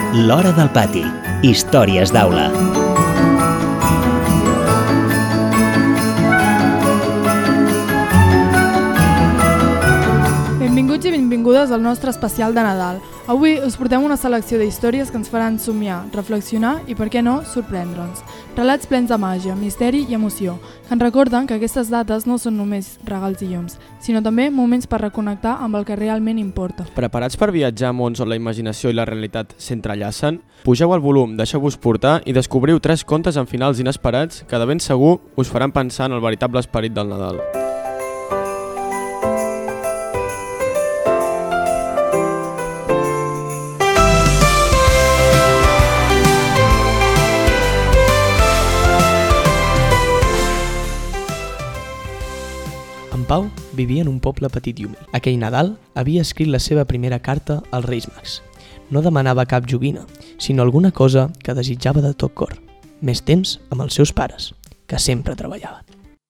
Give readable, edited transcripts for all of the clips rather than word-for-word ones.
L'Hora del Pati. Històries d'aula. Benvinguts i benvingudes al nostre especial de Nadal. Avui us portem una selecció d'històries que ens faran somiar, reflexionar i, per què no, sorprendre'ns. Relats plens de màgia, misteri i emoció, que ens recorden que aquestes dates no són només regals i llums, sinó també moments per reconnectar amb el que realment importa. Preparats per viatjar a mons on la imaginació i la realitat s'entrellacen? Pugeu al volum, deixeu-vos portar i descobriu 3 contes amb finals inesperats que de ben segur us faran pensar en el veritable esperit del Nadal. En Pau vivia en un poble petit i humil. Aquell Nadal havia escrit la seva primera carta als Reis Mags. No demanava cap joguina, sinó alguna cosa que desitjava de tot cor. Més temps amb els seus pares, que sempre treballaven.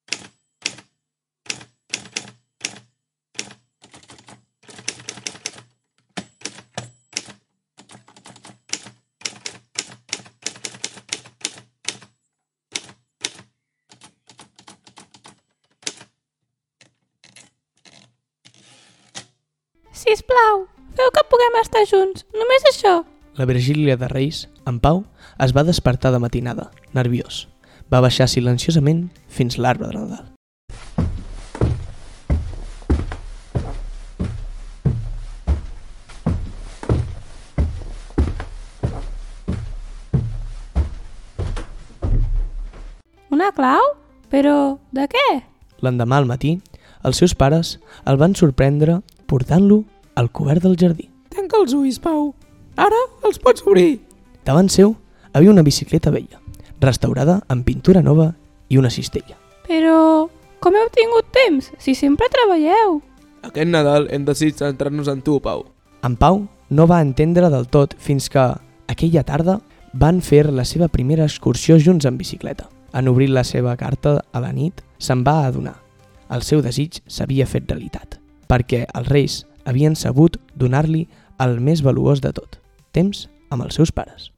Sisplau, feu que puguem estar junts, només això. La vigília de Reis, en Pau, es va despertar de matinada, nerviós. Va baixar silenciosament fins l'arbre de Nadal. Una clau? Però de què? L'endemà al matí, els seus pares el van sorprendre portant-lo al cobert del jardí. Tanca els ulls, Pau. Ara els pots obrir. Davant seu havia una bicicleta vella, restaurada amb pintura nova i una cistella. Però com heu tingut temps, si sempre treballeu? Aquest Nadal hem decidit centrar-nos en tu, Pau. En Pau no va entendre del tot fins que, aquella tarda, van fer la seva primera excursió junts en bicicleta. En obrir la seva carta a la nit, se'n va adonar. El seu desig s'havia fet realitat, perquè els Reis havien sabut donar-li el més valuós de tot, temps amb els seus pares.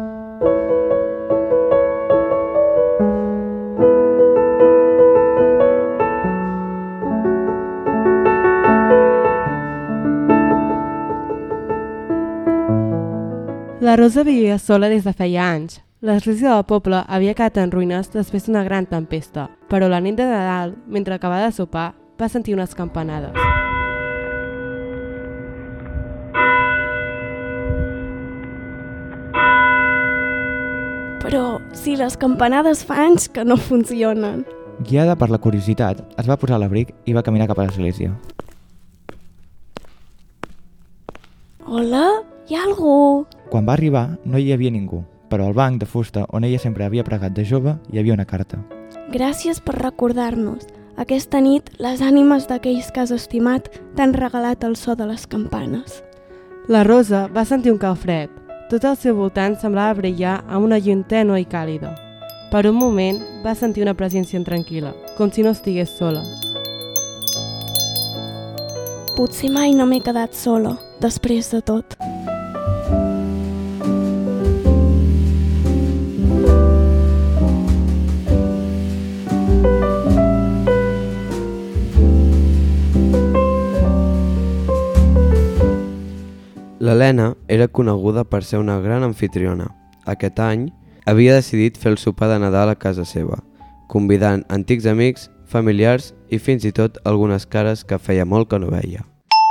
La Rosa vivia sola des de feia anys. L'església del poble havia quedat en ruïnes després d'una gran tempesta, però la nit de Nadal, mentre acabava de sopar, va sentir unes campanades. Però si les campanades fa anys que no funcionen. Guiada per la curiositat, es va posar l'abric i va caminar cap a l'església. Hola? Hi ha algú? Quan va arribar, no hi havia ningú, però al banc de fusta on ella sempre havia pregat de jove hi havia una carta. Gràcies per recordar-nos. Aquesta nit, les ànimes d'aquells que has estimat t'han regalat el so de les campanes. La Rosa va sentir un calfred. Tot al seu voltant semblava brillar amb una llum tènue i càlida. Per un moment va sentir una presència intranquil·la, com si no estigués sola. Potser mai no m'he quedat sola, després de tot. L'Helena era coneguda per ser una gran amfitriona. Aquest any havia decidit fer el sopar de Nadal a casa seva, convidant antics amics, familiars i fins i tot algunes cares que feia molt que no veia.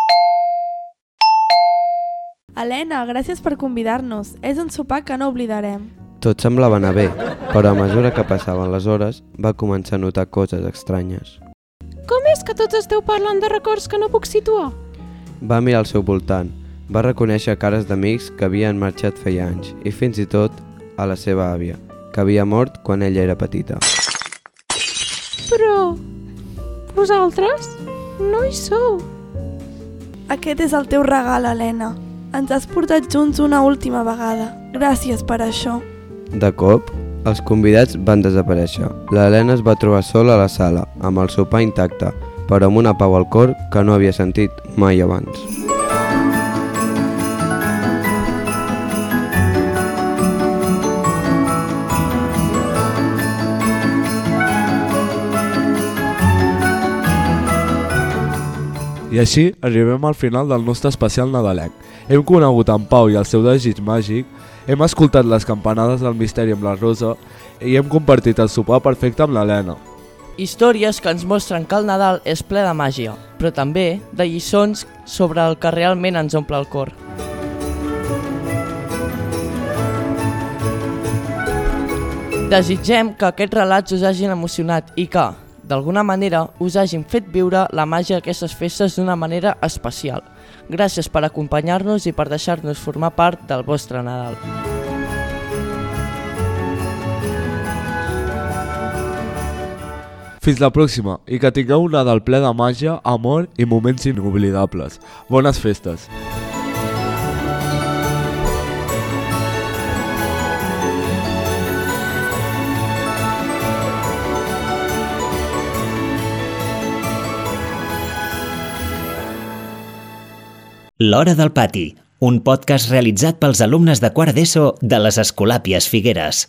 Helena, gràcies per convidar-nos. És un sopar que no oblidarem. Tot semblava anar bé, però a mesura que passaven les hores va començar a notar coses estranyes. Com és que tots esteu parlant de records que no puc situar? Va mirar al seu voltant, va reconèixer cares d'amics que havien marxat feia anys i fins i tot a la seva àvia, que havia mort quan ella era petita. Però vosaltres no hi sou. Aquest és el teu regal, Helena. Ens has portat junts una última vegada. Gràcies per això. De cop, els convidats van desaparèixer. L'Helena es va trobar sola a la sala, amb el sopar intacte, però amb una pau al cor que no havia sentit mai abans. I així arribem al final del nostre especial nadalenc. Hem conegut en Pau i el seu desig màgic, hem escoltat les campanades del misteri amb la Rosa i hem compartit el sopar perfecte amb l'Helena. Històries que ens mostren que el Nadal és ple de màgia, però també de lliçons sobre el que realment ens omple el cor. Desitgem que aquests relats us hagin emocionat i que, d'alguna manera, us hagin fet viure la màgia d'aquestes festes d'una manera especial. Gràcies per acompanyar-nos i per deixar-nos formar part del vostre Nadal. Fins la pròxima i que tingueu un Nadal ple de màgia, amor i moments inoblidables. Bones festes! L'Hora del Pati, un podcast realitzat pels alumnes de quart d'ESO de les Escolàpies Figueres.